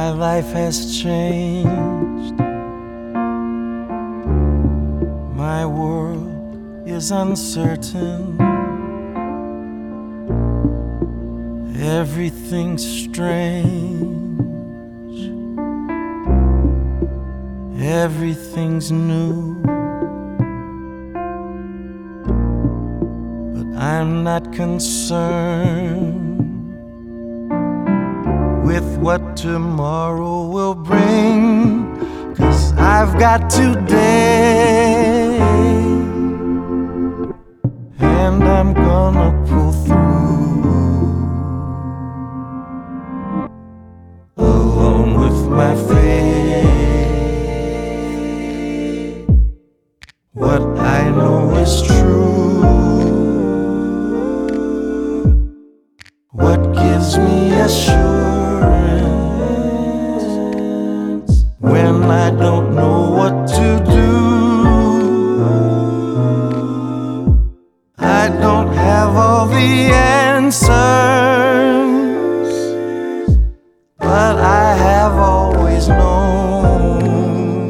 My life has changed. My world is uncertain. Everything's strange. Everything's new. But I'm not concerned with what tomorrow will bring, 'cause I've got today, and I'm gonna pull through, along with my faith. What I know is true. What gives me assurance when I don't know what to do? I don't have all the answers, but I have always known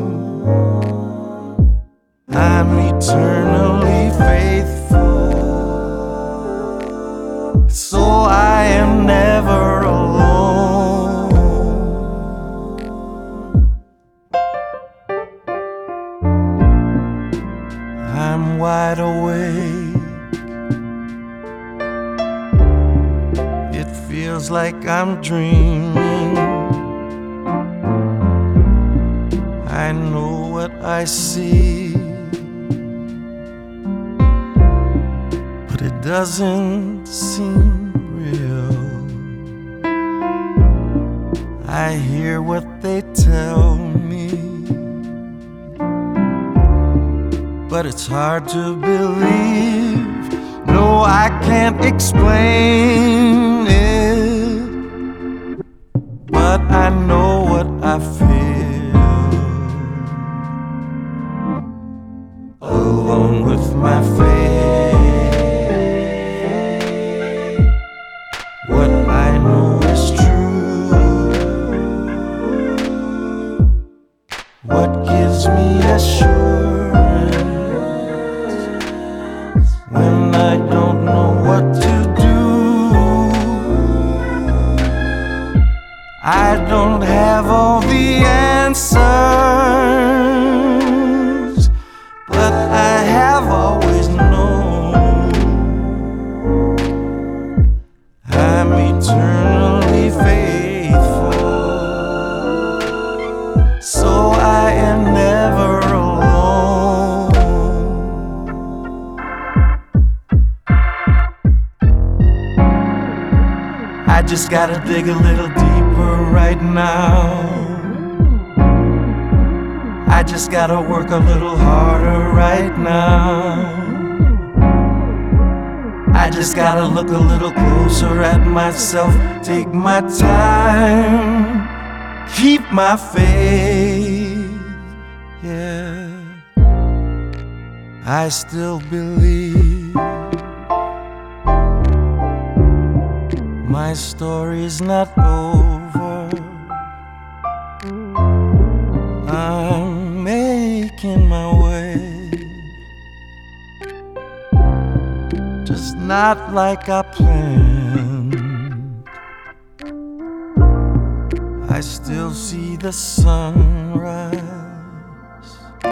I'm eternally faithful, so I am never alone. I'm wide awake. It feels like I'm dreaming. I know what I see, but it doesn't seem real. I hear what they tell me, but it's hard to believe. No, I can't explain it, but I know what I feel, along with my faith. What I know is true. What gives me assurance when I don't know what to do? I don't have all the answers, but I have always known I'm eternally faithful, so I am never alone. I just gotta dig a little deeper right now. I just gotta work a little harder right now. I just gotta look a little closer at myself, take my time, keep my faith. Yeah, I still believe my story's not over. I'm making my way, just not like I planned. I still see the sunrise,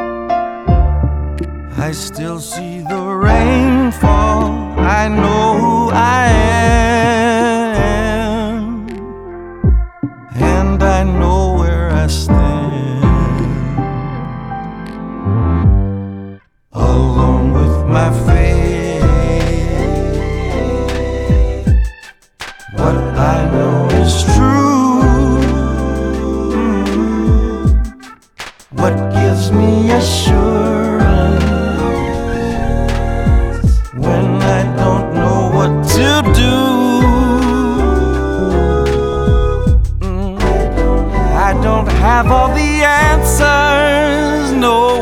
I still see the rainfall. I know who I am, and I know where I stand, along with my faith. What I know is true. What gives me assurance when I don't know what to do? I don't have all the answers, no,